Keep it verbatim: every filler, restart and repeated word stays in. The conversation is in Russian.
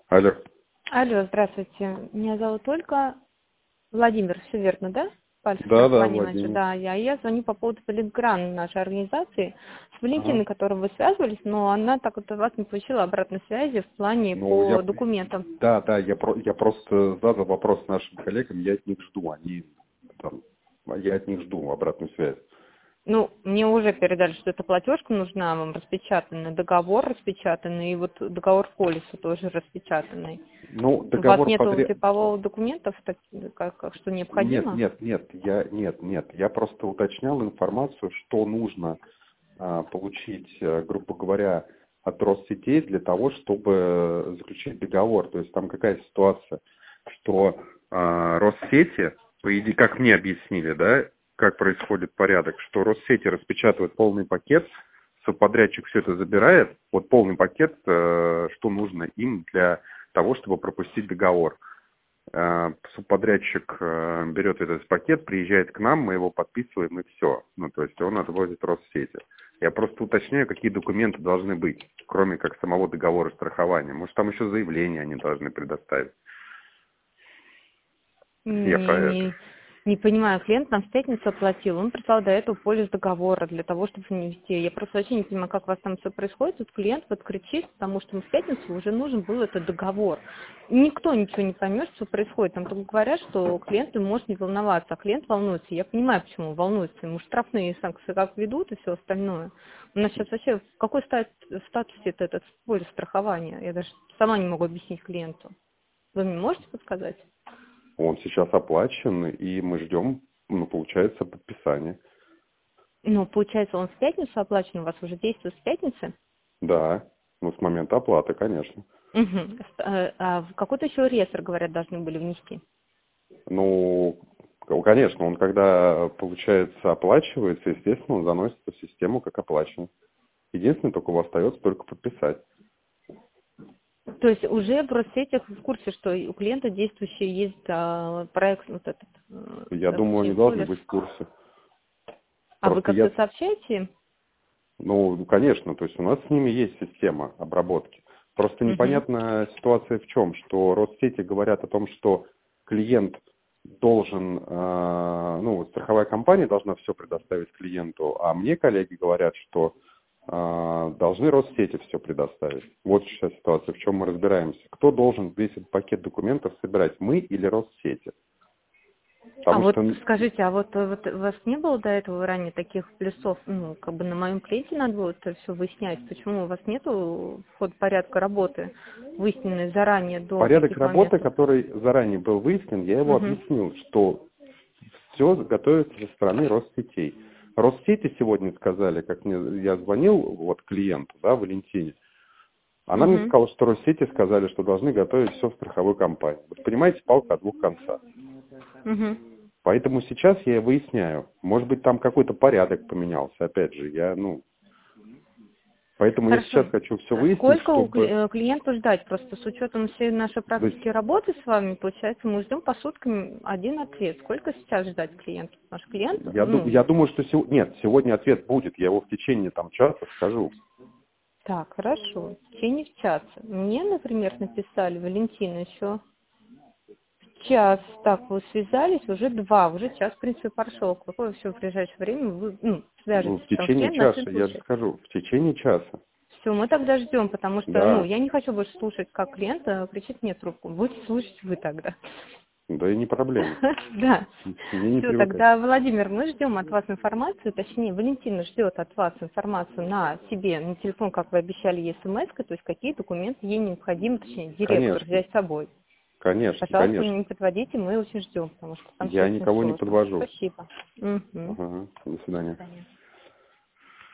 Алло. Алло, здравствуйте. Меня зовут Ольга. Владимир, все верно, да? Пальцев Да, да, компания менеджер. Владимир. Да, я, я звоню по поводу Политгран нашей организации. С Ага. Валентиной, которой вы связывались, но она так вот от вас не получила обратной связи в плане Ну, по я, документам. да, да, я, про, я просто задал вопрос нашим коллегам, я от них жду, они там, я от них жду обратную связь. Ну, мне уже передали, что эта платежка нужна вам распечатанная, договор распечатанный, и вот договор полиса тоже распечатанный. Ну, У вас договор нету подряд... типового документов, так, как, как, что Нет, необходимо? нет, нет, я, нет, нет, я просто уточнял информацию, что нужно а, получить, а, грубо говоря, от Россетей для того, чтобы заключить договор. То есть там какая ситуация, что а, Россети, по идее, как мне объяснили, да, как происходит порядок, что Россети распечатывает полный пакет, субподрядчик все это забирает, вот полный пакет, э, что нужно им для того, чтобы пропустить договор. Э, Субподрядчик э, берет этот пакет, приезжает к нам, мы его подписываем и все. Ну, то есть он отвозит Россети. Я просто уточняю, какие документы должны быть, кроме как самого договора страхования. Может, там еще заявление они должны предоставить. Я Не, про это. не, не понимаю, клиент нам в пятницу оплатил, он прислал до этого полис договора для того, чтобы не вести. Я просто вообще не понимаю, как у вас там все происходит. Тут клиент вот кричит, потому что ему в пятницу уже нужен был этот договор. Никто ничего не поймет, что происходит. Там только говорят, что клиент может не волноваться, а клиент волнуется. Я понимаю, почему он волнуется. Ему штрафные санкции как ведут и все остальное. У нас сейчас вообще в какой стат- статусе это, этот полис страхования? Я даже сама не могу объяснить клиенту. Вы мне можете подсказать? Он сейчас оплачен, и мы ждем, ну, получается, подписание. Ну, получается, он в пятницу оплачен, у вас уже действует с пятницы? Да, ну, с момента оплаты, конечно. Угу. А в какой-то еще реестр, говорят, должны были внести. Ну, к- конечно, он когда, получается, оплачивается, естественно, он заносится в систему как оплачен. Единственное, только у вас остается только подписать. То есть уже в Россетях в курсе, что у клиента действующий есть а, проект вот этот, э, Я э, думаю, точнее, они должны полис. быть в курсе. А вы Просто как-то я, сообщаете им? ну, конечно, то есть у нас с ними есть система обработки. Просто Угу. непонятная ситуация в чем, что Россети говорят о том, что клиент должен, э, ну, вот страховая компания должна все предоставить клиенту, а мне коллеги говорят, что э, должны Россети все предоставить. Вот сейчас ситуация, в чем мы разбираемся. Кто должен весь этот пакет документов собирать, мы или Россети? А Потому вот что, скажите, а вот, э, вот у вас не было до этого ранее таких плюсов, ну, как бы на моем клиенте надо было это все выяснять, почему у вас нету вход порядка работы, выясненной заранее до порядок таких работы, моментов? который заранее был выяснен, я его Угу. объяснил, что все готовится со стороны Россетей. Россети сегодня сказали, как мне я звонил вот клиенту, да, Валентине, она мне Угу. сказала, что Россети сказали, что должны готовить все в страховой компании. Вот понимаете, палка о двух концах. Угу. Поэтому сейчас я выясняю, может быть, там какой-то порядок поменялся, опять же, я, ну, поэтому я сейчас Хорошо. хочу все А выяснить, сколько у чтобы... кли- э, клиенту ждать? Просто с учетом всей нашей то есть, практики работы с вами, получается, мы ждем по суткам один ответ. Сколько сейчас ждать клиенту? Наш клиент, я, ду- ну, я думаю, что сегодня... Нет, сегодня ответ будет, я его в течение там часа скажу. так, хорошо, в течение часа. Мне, например, написали, Валентина, еще час, так, вы связались, уже два, уже час, в принципе, прошел. Какое все в ближайшее время вы, ну, Ну, свяжетесь, в потому что течение клиент на часа, всякий я же случай. скажу, в течение часа. Все, мы тогда ждем, потому что, ну, Да, я не хочу больше слушать, как клиент э, кричит мне в трубку. Будете слушать вы тогда. да и не проблема. Да. Мне не Все, привыкать. тогда, Владимир, мы ждем от вас информацию, точнее, Валентина ждет от вас информацию на себе, на телефон, как вы обещали ей смс, то есть какие документы ей необходимо, точнее, директор Конечно, взять с собой. конечно, Пожалуйста, конечно. не подводите, мы очень ждем, потому что там все Я очень никого не сложно. подвожу. Спасибо. Мгм. Ага, до До свидания. свидания.